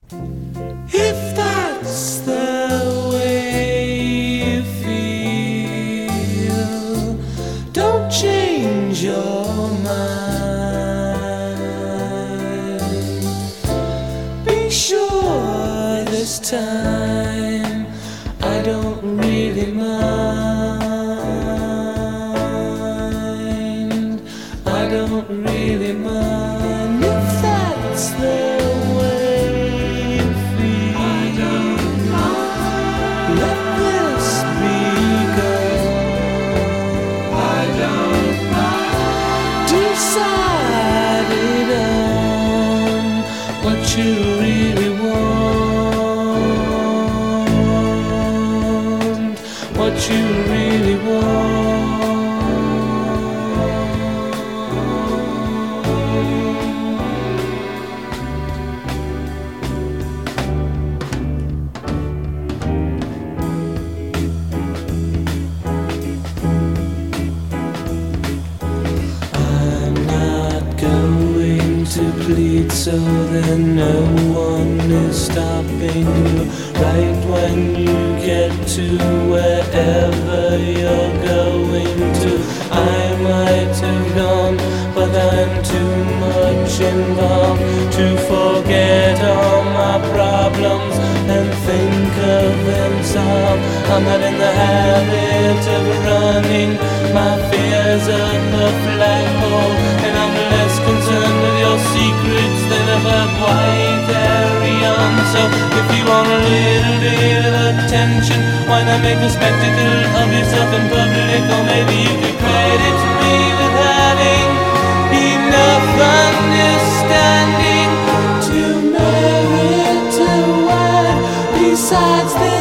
If that's the way you feel, don't change your mind. Be sure this time I don't really mind. I don't really mind if that's the decided on what you really want, what you really want. To plead so that no one is stopping you right when you get to wherever you're going to. I might have gone, but I'm too much involved to forget all my problems and think of them solved. I'm not in the habit of running my fears up a flagpole, and I'm less concerned with your secrets than about why you carry on. So if you want a little bit of attention, why not make a spectacle of yourself in public? Or maybe you could credit me with having enough understanding to merit a word besides this.